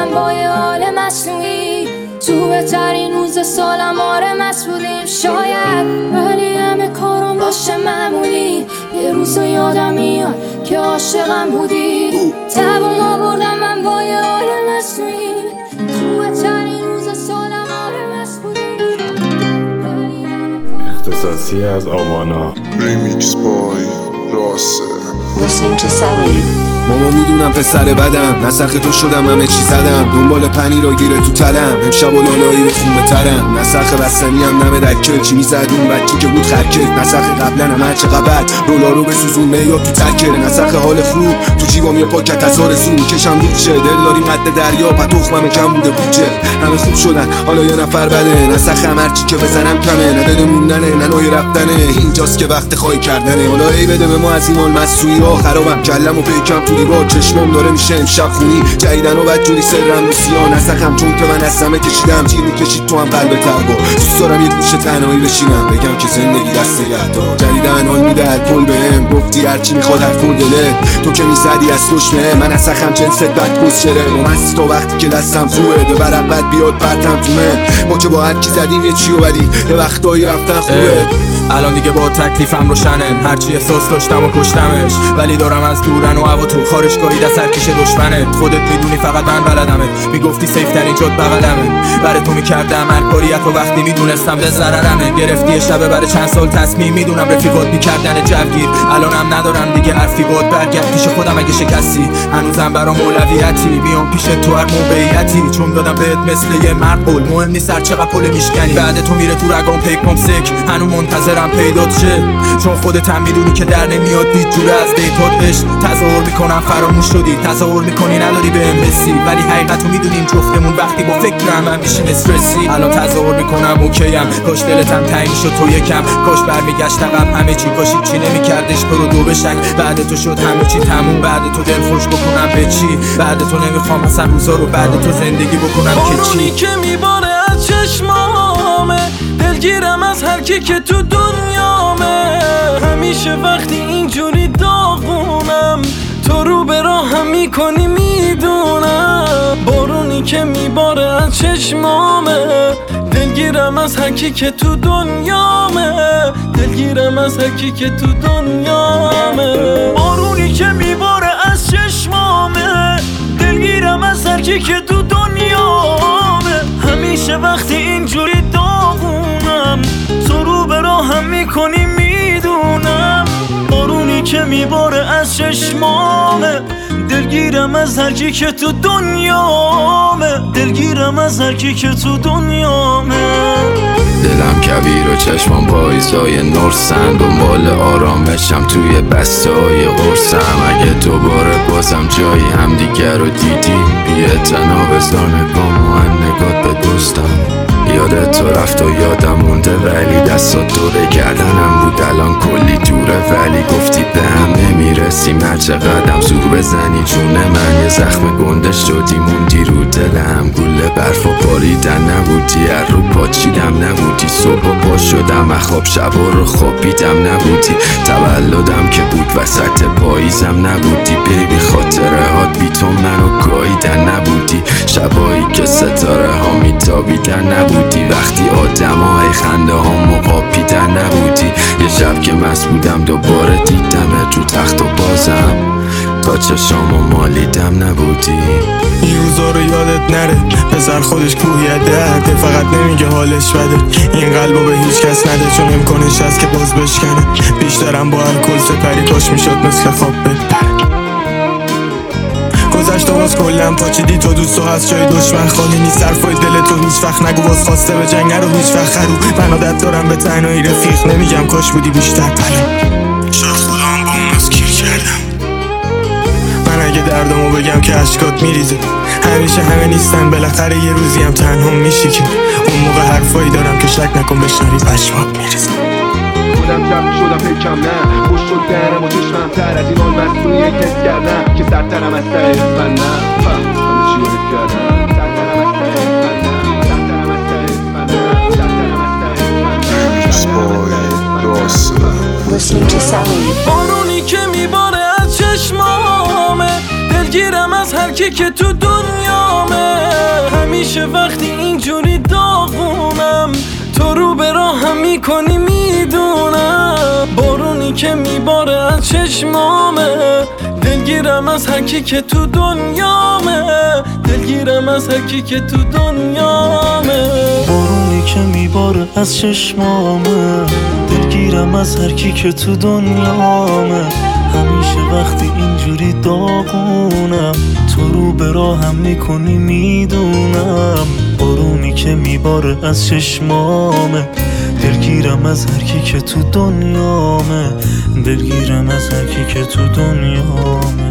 من با یه حال مصنوعی تو بهترین روز سالم آره مست بودیم شاید، ولی همه کارم باشه معمولی. یه روز یادم میاد که عاشقم بودی، تبون آوردم من با یه حال مصنوعی تو بهترین روز سالم آره مست بودیم. اختصاصی از آوانا ریمیکس بای راسه. Listening to Sally. ماما میدونم پسر بدم، نسخ تو شدم همه چی زدم، دنبال پنیر و گیره تو تلم، امشب و لالایی به خونه ترم، نسخ بستنی هم نمه دکه چی میزد اون بچی که بود خرکه، نسخ قبلا هم هرچه قبل رولا رو بسوزون میاد تو تکه، نسخ حال خوب تو جیبام یه پاکت از آرزو میکشم دور شه، دل داریم قد دریا پا تخمم کم بوده بودجه، همه خوب شدن حالا یه نفر بده، نسخ هم هرچی که بزنم کمه، ندل موندنه نه نوع رفتنه، اینجاست که وقت خواهی کردنه، حالا ای بده به ما از این مال مسئولی ها، خرابم کلم و پیکم تو دیوار، چشمام داره میشه امشب خونی، جدیدن و بدجوری سرم روسیان، نسخم چون که من از همه کشیدم، تیر میکشید تو هم قلب تربا، دوست دارم یه گوشه تنهایی بشینم، بگم که زندگی دست نگهدار، جدیدن حال میده الکل بهم، گفتی هرچی میخواد هر کل دله، تو که میزدی از دشمه، من نسخم جنست بد گذشره، مست تا وقتی که دستم خوبه، ببرم بد بیاد پرتم تومه، ما که با هر کی زدیم یه چی و ولی یه وقتایی رفتن خوبه. الان دیگه با تکلیفم روشنه، هرچی احساس داشتم و کشتمش، ولی دارم از دورن و هوا تو خارجگاهی دست هر کیش دشمنه، خودت میدونی فقط من بلدمه، میگفتی سیف ترین جات بغلمه، برای تو میکردم هر کاریت و وقتی میدونستم به ضررمه، گرفتی شبه برای چند سال تصمیم، میدونم رفیقات میکردن جوگیر، الانم ندارم دیگه حرفی باد، برگرد پیش خودم اگه شکستی، هنوزم برام اولویتی، میام پیش تو هر موقعیتی، چون دادم بهت مثل یه مرقول، مهم نیست هر چقدر پل میشکنی، بعد تو میره تو رگام پیکم سک، هنوز منتظرم پیدات شه، چون خودت هم میدونی که در نمیاد هیچ جوره از دیتات عشق، تظاهر میکنم فراموش شدی، تظاهر میکنی نداری بهم حسی، ولی حقیقتو میدونیم جفتمون وقتی با فکرم هم میشیم استرسی، الان تظاهر میکنم اوکیم، کاش دلتم تنگ شد تو یکم، کاش برمیگشت عقب همه چی، کاش چی نمیکردش تو رو دو بشک، بعد تو شد همه چی تموم، بعد تو دل خوش بکنم به چی، بعد تو نمیخوام اصلا روزا رو بعد تو زندگی بکنم که چی، که میباره از چشمامه، دلگیرم از هر کی که تو دنیامه، همیشه وقتی اینجوری داغونم تو رو به راهم میکنی میدونم، بارونی که میباره از چشمامه، دلگیرم از هر کی که تو دنیامه، دلگیرم از هر کی که تو دنیامه، بارونی که میباره از چشمامه، دلگیرم از هر کی که تو دنیامه، همیشه وقتی اینجوری داغونم تو رو به راهم میکنی میدونم، بارونی که میباره از چشمامه، دلگیرم از هر کی که تو دنیامه، دلگیرم از هر کی که تو دنیامه، دلم کبیر و چشمم پاییزای نرسن، دنبال آرامشم توی بسته های قرصم، اگه دوباره بازم جایی همدیگر رو دیدیم، بی اعتنا بذار نگام و نگات به دوستم، یادت تو رفت و یادم مونده، ولی دستات دوره گردنم بود، الان کلی دوره، ولی گفتی به هم نمیرسیم، هر چقدرم زور بزنی جونه من، یه زخم گنده شدی موندی رو دلم، گوله برف و باریدن نبودی، هر رو پاچیدم نبودی، صبح پا شدم اخواب شبا رو خوابیدم نبودی، تولدم که بود وسط پاییزم نبودی، بیبی خاطره هات بی تو منو گاییدن نبودی، شبایی که ستاره ها میتابیدن نبودی، وقتی آدم های خنده ها مقاپیدن نبودی، یه شب که مست بودم دوباره دیدمت رو تخت و بازم تا چشامو مالیدم نبودی، این روزا رو یادت نره، پسر خودش کوهیت درده، فقط نمیگه حالش بده، این قلبو به هیچ کس نده، چون امکانش هست که باز بشکنه، بیشترم با الکل سپری، کاش میشد مثل خواب بپره، گذشت آواز کلم پاچیدی تو دوست و هست جای دشمن خالی نیست، حرفای دل تو هیچ وقت نگو، باز خواسته به جنگ رو هیچ وقت خرو، من عادت دارم به تنهایی رفیق، نمیگم کاش بودی بیشتر پلو، شاید خودم با اون از کیر کردم، من اگه دردمو بگم که اشکات میریزه، همیشه همه نیستن بالاخره یه روزی هم تنها میشی، که اون موقع حرفایی دارم که شک نکن بشنوی پشمات میریزه، خودم جمع شدم پیکم نه، خوش شد درم و چشمم تر از این آن مسئولی یک تست کردم، که سرترم از ته اسفن نه، همه چی رو حس کردم، سرترم از ته اسفن نه، سرترم از ته اسفن نه، سرترم از ته اسفن نه، ریمیکس بای راسه. Listening to Sally. بارونی که میباره از چشمامه، دلگیرم از هر کی که تو دنیامه. همیشه وقتی اینجوری داغونم تو رو به راهم میکنی میدونم. بارونی که میباره از چشمامه، دلگیرم از هر کی که تو دنیامه. دلگیرم از هر کی که تو دنیامه. بارونی که میباره از چشمامه، دلگیرم از هر کی که تو دنیامه. همیشه وقتی اینجوری داغونم تو رو به راهم میکنی میدونم. بارونی که میباره از چشمامه، دلگیرم از هر کی که تو دنیامه. دلگیرم از هر کی که تو دنیامه.